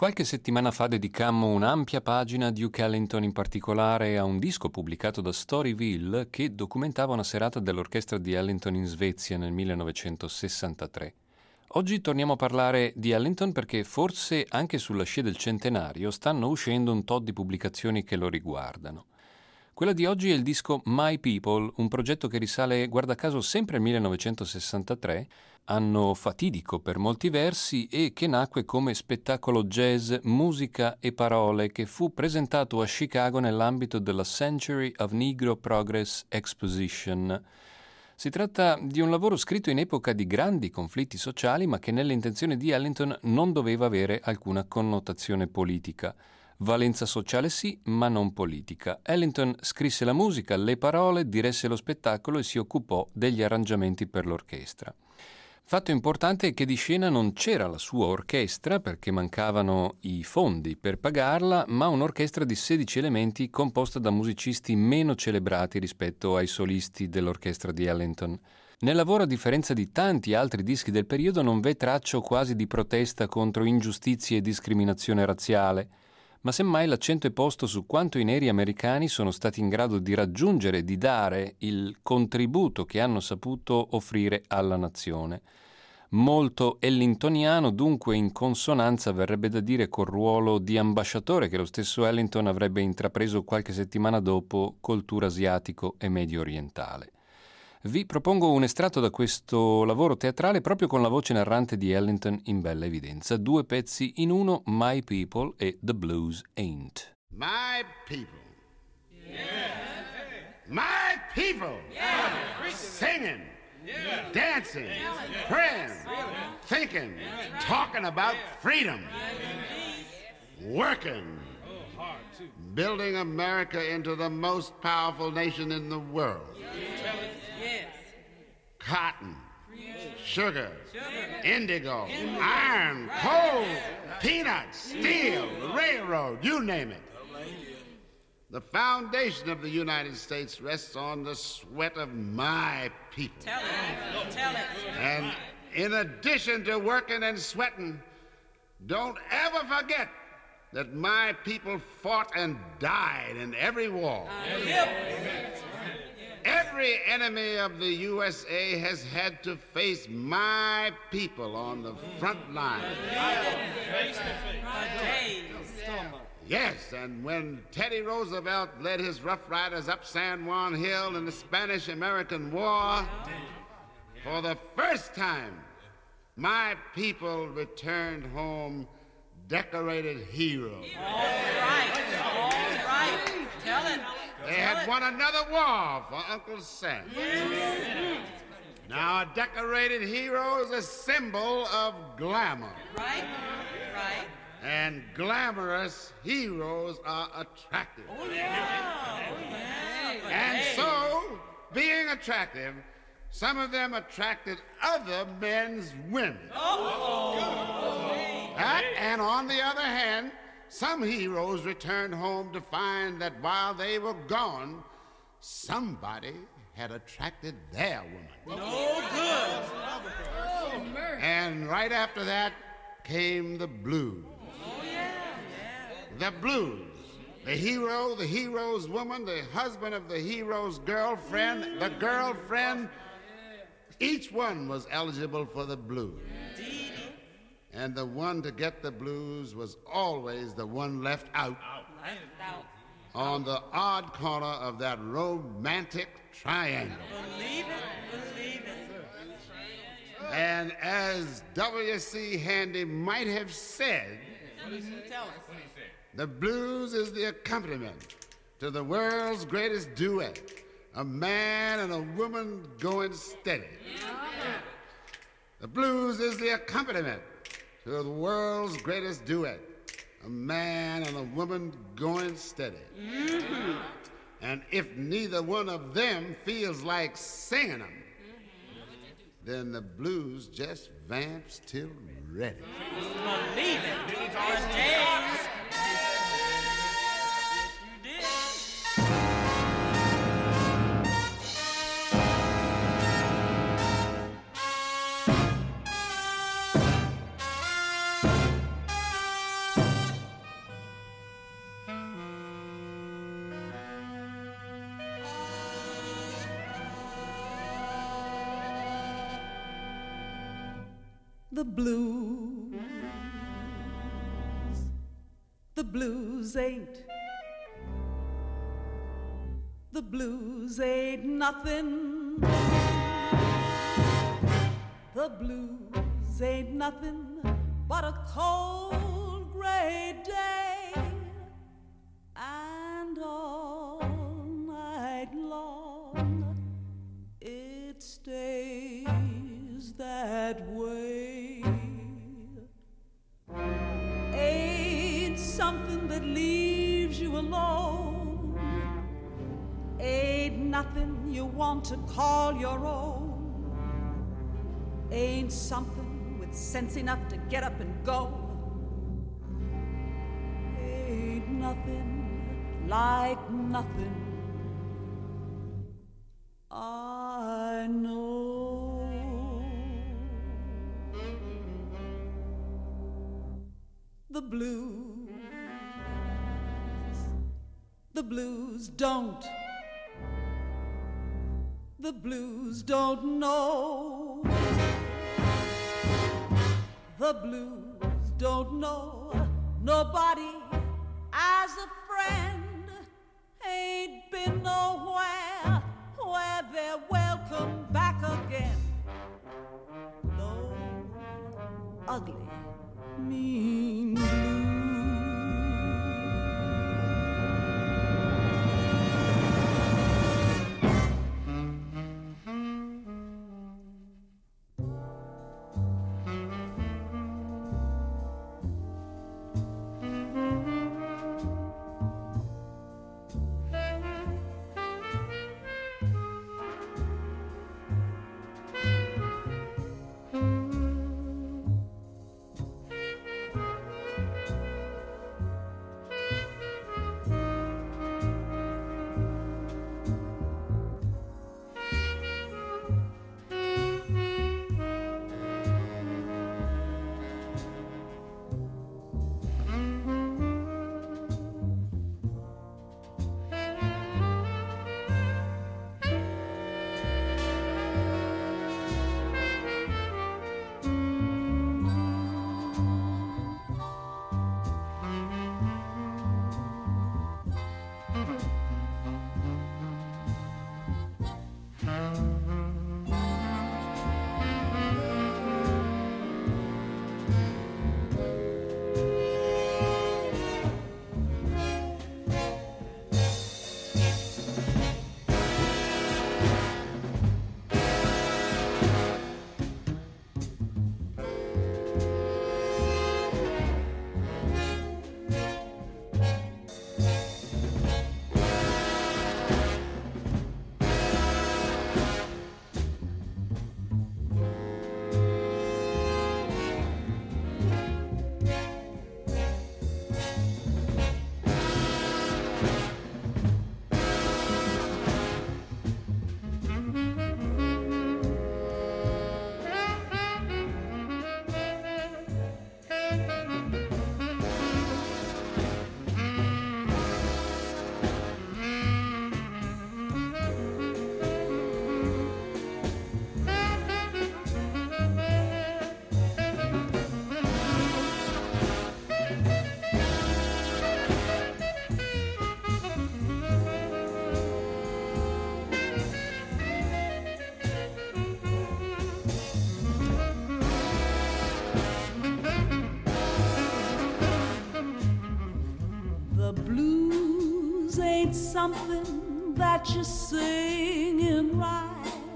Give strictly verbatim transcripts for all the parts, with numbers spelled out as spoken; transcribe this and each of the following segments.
Qualche settimana fa dedicammo un'ampia pagina a Duke Ellington, in particolare a un disco pubblicato da Storyville che documentava una serata dell'orchestra di Ellington in Svezia nel millenovecentosessantatré. Oggi torniamo a parlare di Ellington perché forse anche sulla scia del centenario stanno uscendo un tot di pubblicazioni che lo riguardano. Quella di oggi è il disco My People, un progetto che risale, guarda caso, sempre al millenovecentosessantatré, anno fatidico per molti versi, e che nacque come spettacolo jazz, musica e parole che fu presentato a Chicago nell'ambito della Century of Negro Progress Exposition. Si tratta di un lavoro scritto in epoca di grandi conflitti sociali, ma che nelle intenzioni di Ellington non doveva avere alcuna connotazione politica. Valenza sociale sì, ma non politica. Ellington scrisse la musica, le parole, diresse lo spettacolo e si occupò degli arrangiamenti per l'orchestra. Fatto importante è che di scena non c'era la sua orchestra perché mancavano i fondi per pagarla, ma un'orchestra di sedici elementi composta da musicisti meno celebrati rispetto ai solisti dell'orchestra di Ellington. Nel lavoro, a differenza di tanti altri dischi del periodo, non v'è traccia quasi di protesta contro ingiustizie e discriminazione razziale, ma semmai l'accento è posto su quanto i neri americani sono stati in grado di raggiungere e di dare il contributo che hanno saputo offrire alla nazione. Molto ellingtoniano, dunque in consonanza, verrebbe da dire, col ruolo di ambasciatore che lo stesso Ellington avrebbe intrapreso qualche settimana dopo col tour asiatico e medio orientale. Vi propongo un estratto da questo lavoro teatrale proprio con la voce narrante di Ellington in bella evidenza. Due pezzi in uno, My People e The Blues Ain't. My people. Yeah. My people. Yeah. Singing, yeah. Dancing, yeah. Praying, yeah. Thinking, yeah. Talking about freedom, working, building America into the most powerful nation in the world. Yes. Cotton, sugar, sugar. Indigo, Indigo, iron, coal, peanuts, steel, railroad, you name it. The foundation of the United States rests on the sweat of my people. Tell it, tell it. And in addition to working and sweating, don't ever forget that my people fought and died in every war. Uh, yep. Every enemy of the U S A has had to face my people on the front line. Yes, and when Teddy Roosevelt led his Rough Riders up San Juan Hill in the Spanish-American War, for the first time, my people returned home decorated heroes. All right, all right, tell it. They had won another war for Uncle Sam. Yes. Now, a decorated hero is a symbol of glamour. Right, right. And glamorous heroes are attractive. Oh, yeah. Oh, yeah. And so, being attractive, some of them attracted other men's women. Oh. That, and on the other hand, some heroes returned home to find that while they were gone, somebody had attracted their woman. No good. And right after that came the blues. Oh, yeah. The blues. The hero, the hero's woman, the husband of the hero's girlfriend, the girlfriend. Each one was eligible for the blues. And the one to get the blues was always the one left out. Left out. On the odd corner of that romantic triangle. Believe it, believe it. And as W C Handy might have said, tell us. The blues is the accompaniment to the world's greatest duet, a man and a woman going steady. Yeah. The blues is the accompaniment to the world's greatest duet, a man and a woman going steady. Mm-hmm. And if neither one of them feels like singing them, mm-hmm. then the blues just vamps till ready. Believe it. James. the blues. The blues ain't, the blues ain't nothing. The blues ain't nothing but a cold gray day, and all night long it stays that way. Ain't something that leaves you alone, ain't nothing you want to call your own, ain't something with sense enough to get up and go, ain't nothing like nothing I know. The blues, the blues don't, the blues don't know. The blues don't know nobody as a friend. Ain't been nowhere where they're welcome back again. Those ugly, mean blues. Something that you sing in rhyme.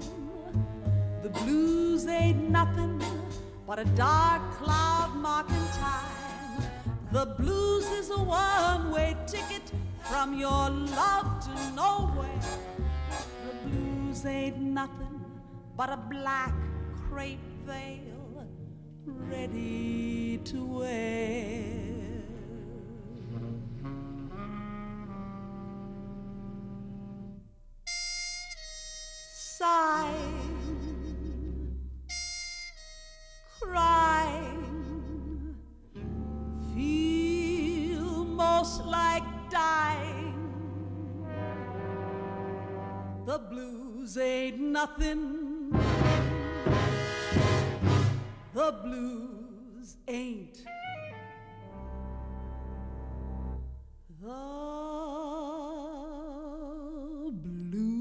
The blues ain't nothing but a dark cloud marking time. The blues is a one-way ticket from your love to nowhere. The blues ain't nothing but a black crepe veil ready to wear. Sighing, crying, feel most like dying. The blues ain't nothing, the blues ain't the blues.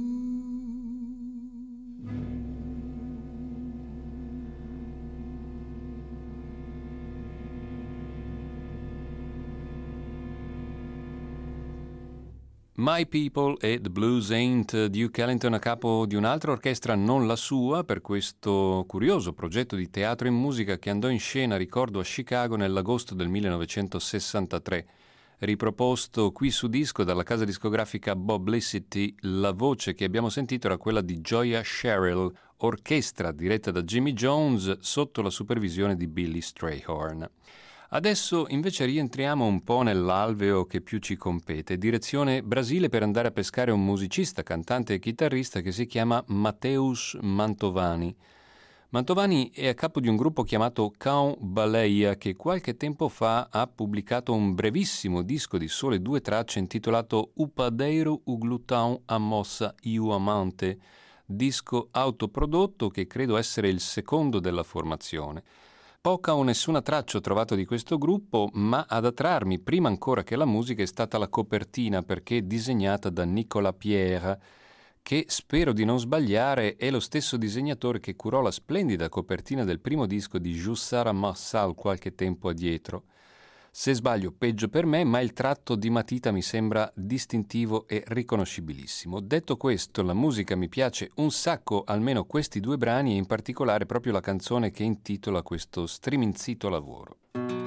My People e The Blues Ain't, Duke Ellington a capo di un'altra orchestra non la sua per questo curioso progetto di teatro e musica che andò in scena, ricordo, a Chicago nell'agosto del millenovecentosessantatré. Riproposto qui su disco dalla casa discografica Publicity, la voce che abbiamo sentito era quella di Gioia Sherrill, orchestra diretta da Jimmy Jones sotto la supervisione di Billy Strayhorn. Adesso invece rientriamo un po' nell'alveo che più ci compete, direzione Brasile per andare a pescare un musicista, cantante e chitarrista che si chiama Mateus Mantovani. Mantovani è a capo di un gruppo chiamato Cão Baleia che qualche tempo fa ha pubblicato un brevissimo disco di sole due tracce intitolato O Padeiro, o Glutão, a Moça e o Amante, disco autoprodotto che credo essere il secondo della formazione. Poca o nessuna traccia ho trovato di questo gruppo, ma ad attrarmi prima ancora che la musica è stata la copertina perché disegnata da Nicolas Pierre, che spero di non sbagliare è lo stesso disegnatore che curò la splendida copertina del primo disco di Jussara Marçal qualche tempo addietro. Se sbaglio peggio per me, ma il tratto di matita mi sembra distintivo e riconoscibilissimo. Detto questo, la musica mi piace un sacco, almeno questi due brani e in particolare proprio la canzone che intitola questo striminzito lavoro.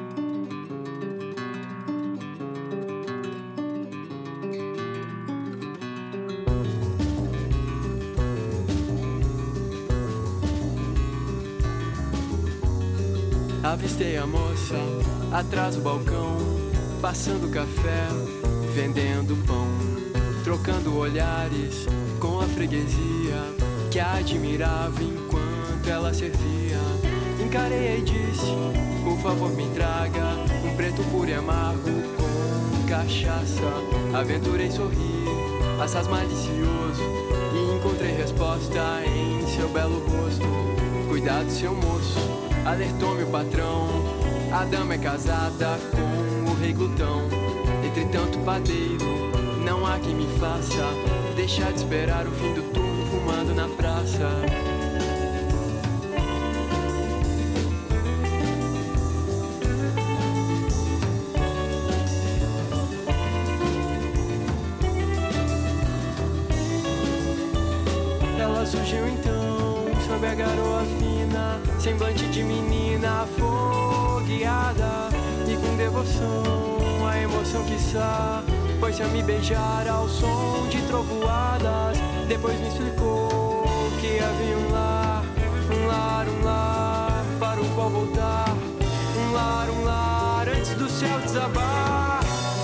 Avistei a moça atrás do balcão, passando café, vendendo pão, trocando olhares com a freguesia que a admirava enquanto ela servia. Encarei e disse, por favor me traga um preto puro e amargo com cachaça. Aventurei sorrir, assaz malicioso, e encontrei resposta em seu belo rosto. Cuidado, seu moço, alertou-me o patrão, a dama é casada com o rei glutão. Entretanto, padeiro, não há quem me faça deixar de esperar o fim do turno fumando na praça. Ela surgiu então, sob a garoa fina, semblante de menina afogueada, e com devoção a emoção quiçá pôs-se a me beijar ao som de trovoadas. Depois me explicou que havia um lar, um lar, um lar para o qual voltar, um lar, um lar antes do céu desabar.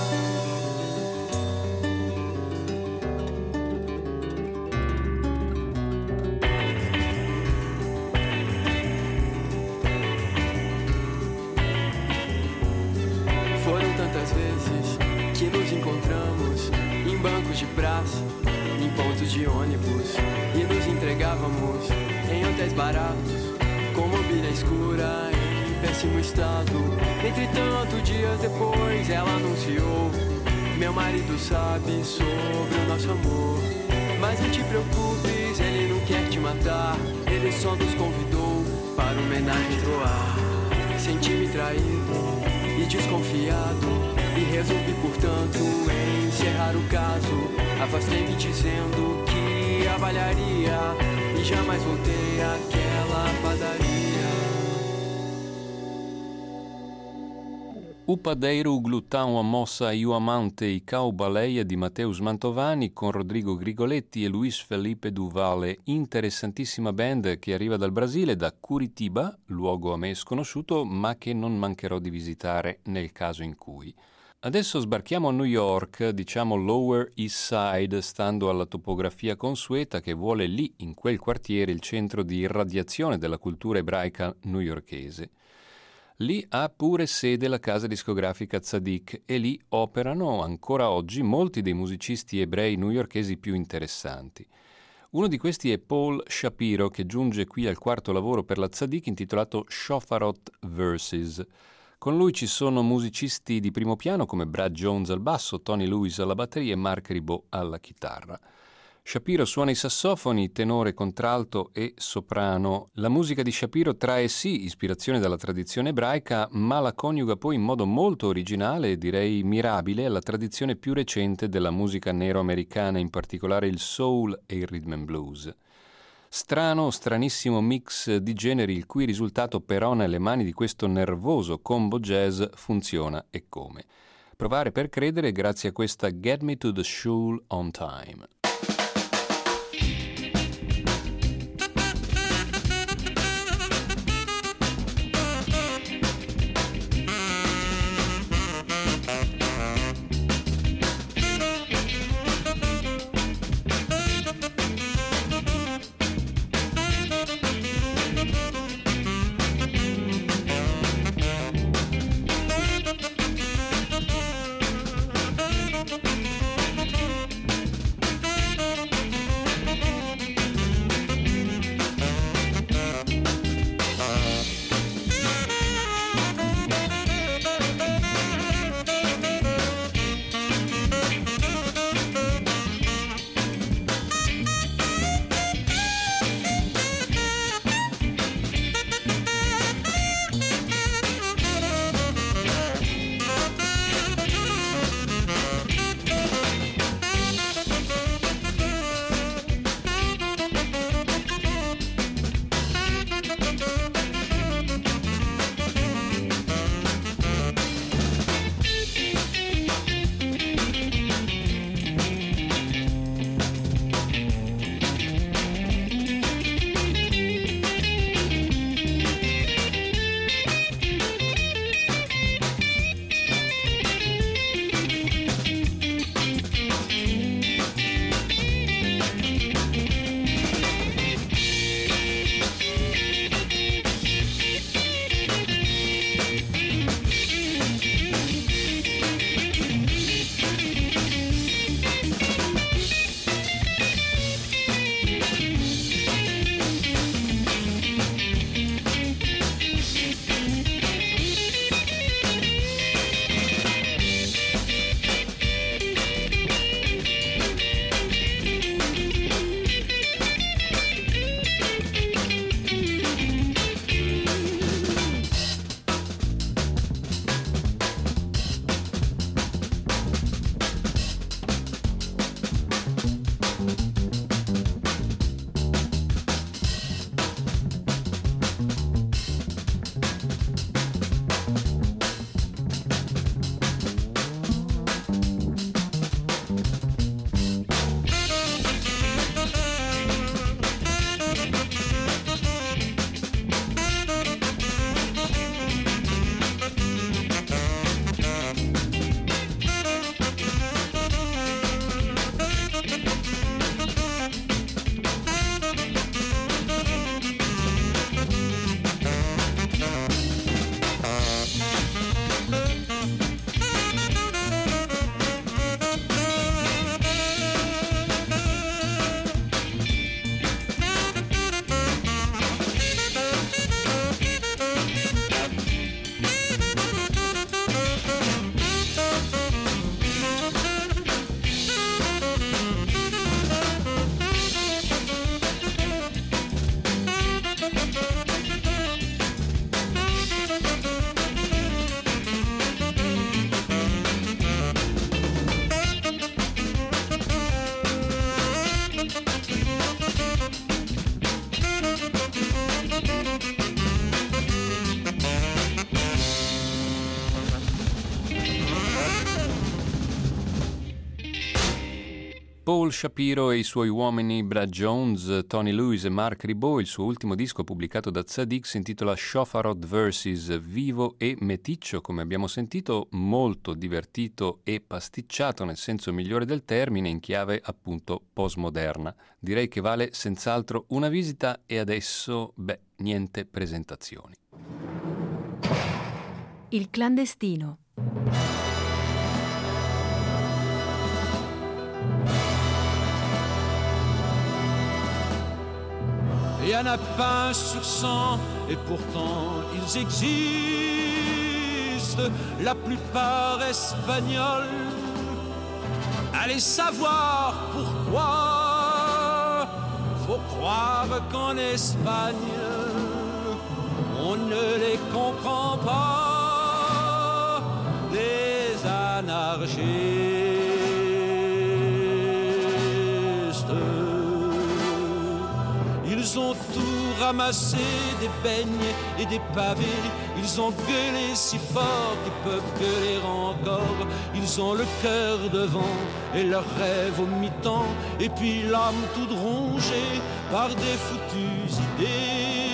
De praça, em pontos de ônibus, e nos entregávamos em hotéis baratos, com mobília escura em péssimo estado. Entretanto, dias depois, ela anunciou: meu marido sabe sobre o nosso amor, mas não te preocupes, ele não quer te matar, ele só nos convidou para homenagem troar. Senti-me traído e desconfiado, e resolvi, portanto, encerrar o caso. Afastei-me dizendo que avaliaria, e jamais voltei àquela padaria. O Padeiro, o Glutão, a Moça e o Amante e Cão Baleia di Mateus Mantovani con Rodrigo Grigoletti e Luis Felipe Duvale, interessantissima band che arriva dal Brasile, da Curitiba, luogo a me sconosciuto, ma che non mancherò di visitare nel caso in cui. Adesso sbarchiamo a New York, diciamo Lower East Side, stando alla topografia consueta che vuole lì, in quel quartiere, il centro di irradiazione della cultura ebraica newyorkese. Lì ha pure sede la casa discografica Tzadik e lì operano ancora oggi molti dei musicisti ebrei newyorkesi più interessanti. Uno di questi è Paul Shapiro, che giunge qui al quarto lavoro per la Tzadik intitolato Shofarot Verses. Con lui ci sono musicisti di primo piano come Brad Jones al basso, Tony Lewis alla batteria e Mark Ribot alla chitarra. Shapiro suona i sassofoni, tenore, contralto e soprano. La musica di Shapiro trae sì ispirazione dalla tradizione ebraica, ma la coniuga poi in modo molto originale e direi mirabile alla tradizione più recente della musica nero-americana, in particolare il soul e il rhythm and blues. Strano, stranissimo mix di generi il cui risultato però nelle mani di questo nervoso combo jazz funziona e come. Provare per credere grazie a questa Get Me to the Shul on Time. Paul Shapiro e i suoi uomini Brad Jones, Tony Lewis e Mark Ribot. Il suo ultimo disco pubblicato da Tzadik si intitola Shofarot Verses, vivo e meticcio, come abbiamo sentito, molto divertito e pasticciato nel senso migliore del termine, in chiave appunto postmoderna. Direi che vale senz'altro una visita e adesso, beh, niente presentazioni. Il clandestino. Il y en a pas un sur cent, et pourtant ils existent, la plupart espagnols. Allez savoir pourquoi, faut croire qu'en Espagne, on ne les comprend pas, les anarchistes. Ils ont tout ramassé, des beignes et des pavés. Ils ont gueulé si fort qu'ils peuvent gueuler encore. Ils ont le cœur devant et leurs rêves au mi-temps. Et puis l'âme toute rongée par des foutues idées.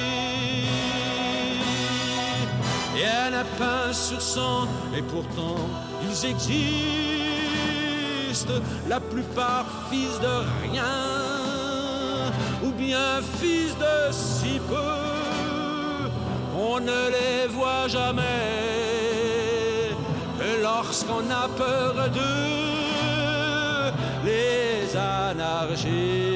Et un lapin sur cent, et pourtant ils existent. La plupart fils de rien, ou bien fils de si peu, on ne les voit jamais que lorsqu'on a peur d'eux, les anarchistes.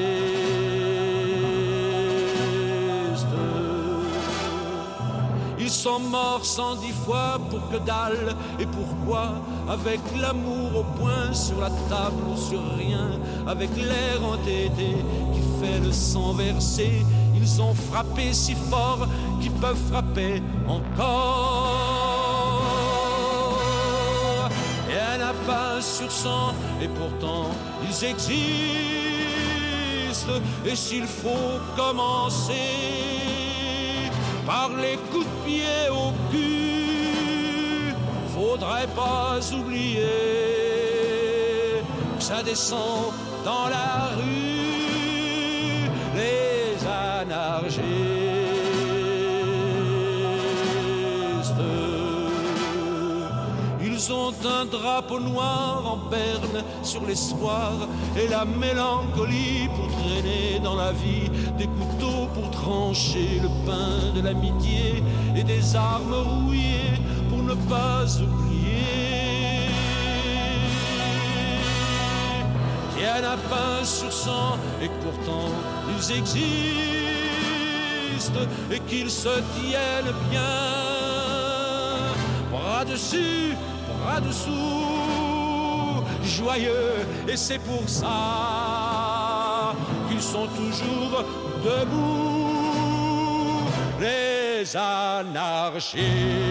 Ils sont morts cent dix fois pour que dalle, et pourquoi? Avec l'amour au point sur la table ou sur rien, avec l'air entêté qui fait le sang versé. Ils ont frappé si fort qu'ils peuvent frapper encore. Et un n'a pas un sur cent, et pourtant ils existent. Et s'il faut commencer par les coups de pied au cul, faudrait pas oublier que ça descend dans la rue, les anarchistes. Ils ont un drapeau noir en berne sur l'espoir et la mélancolie pour traîner dans la vie, des couteaux pour trancher le pain de l'amitié et des armes rouillées pour ne pas oublier. Il y en a pas un sur cent et que pourtant ils existent et qu'ils se tiennent bien, bras dessus, bras dessous, joyeux, et c'est pour ça qu'ils sont toujours debout, les anarchistes.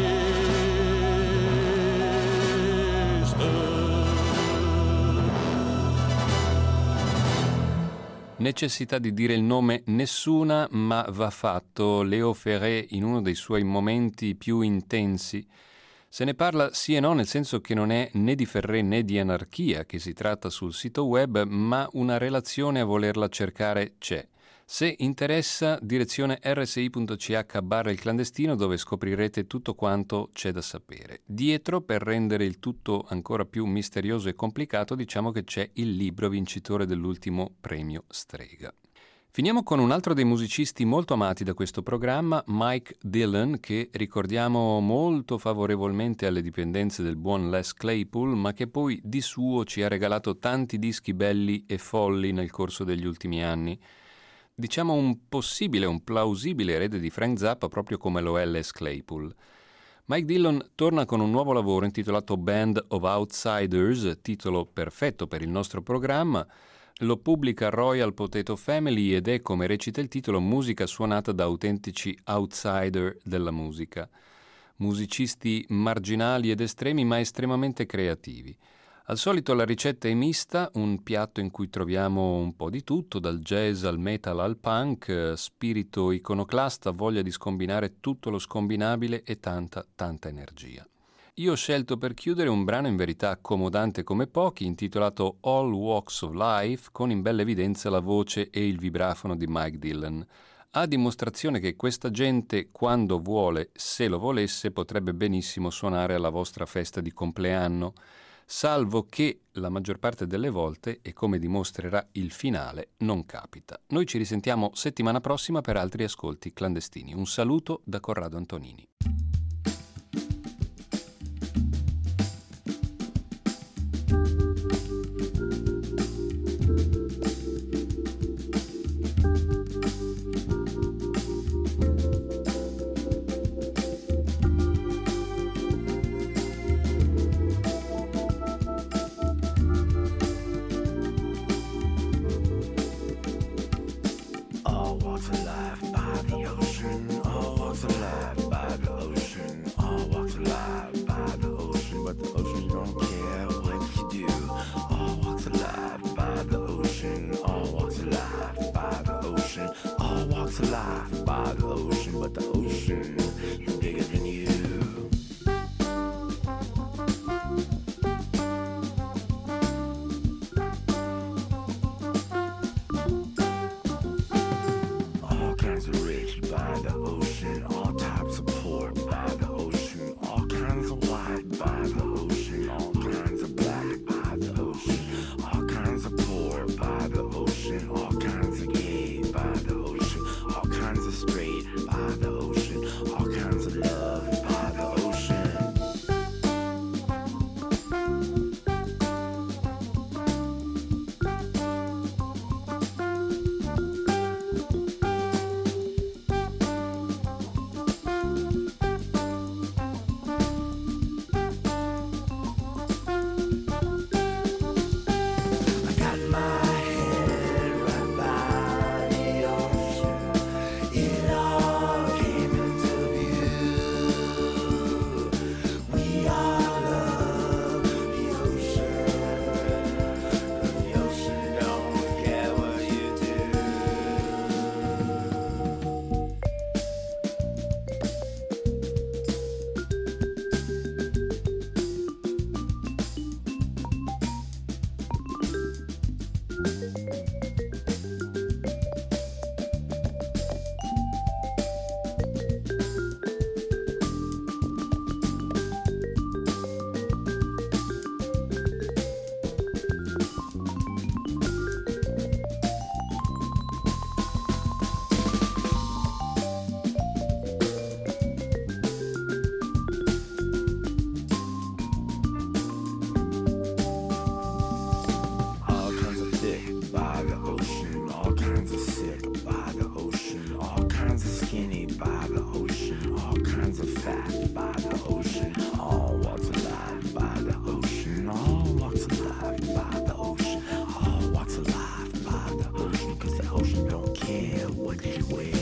Necessità di dire il nome nessuna, ma va fatto. Léo Ferré, in uno dei suoi momenti più intensi, se ne parla sì e no, nel senso che non è né di Ferré né di anarchia che si tratta sul sito web, ma una relazione a volerla cercare c'è. Se interessa, direzione erre esse i punto ci acca barra il clandestino, dove scoprirete tutto quanto c'è da sapere. Dietro, per rendere il tutto ancora più misterioso e complicato, diciamo che c'è il libro vincitore dell'ultimo premio Strega. Finiamo con un altro dei musicisti molto amati da questo programma, Mike Dillon, che ricordiamo molto favorevolmente alle dipendenze del buon Les Claypool, ma che poi di suo ci ha regalato tanti dischi belli e folli nel corso degli ultimi anni. Diciamo un possibile, un plausibile erede di Frank Zappa, proprio come lo è Les Claypool. Mike Dillon torna con un nuovo lavoro intitolato Band of Outsiders, titolo perfetto per il nostro programma. Lo pubblica Royal Potato Family ed è, come recita il titolo, musica suonata da autentici outsider della musica. Musicisti marginali ed estremi, ma estremamente creativi. Al solito la ricetta è mista, un piatto in cui troviamo un po' di tutto, dal jazz al metal al punk, spirito iconoclasta, voglia di scombinare tutto lo scombinabile e tanta, tanta energia. Io ho scelto per chiudere un brano in verità accomodante come pochi, intitolato All Walks of Life, con in bella evidenza la voce e il vibrafono di Mike Dillon, a dimostrazione che questa gente, quando vuole, se lo volesse, potrebbe benissimo suonare alla vostra festa di compleanno, salvo che la maggior parte delle volte, e come dimostrerà il finale, non capita. Noi ci risentiamo settimana prossima per altri ascolti clandestini. Un saluto da Corrado Antonini. All walks of life by the ocean. All walks of life by the ocean. All walks of life by the ocean. But the ocean don't care what you do. All walks of life by the ocean. All walks of life by the ocean. All walks of life by the ocean. But the ocean is bigger than you. What you wear?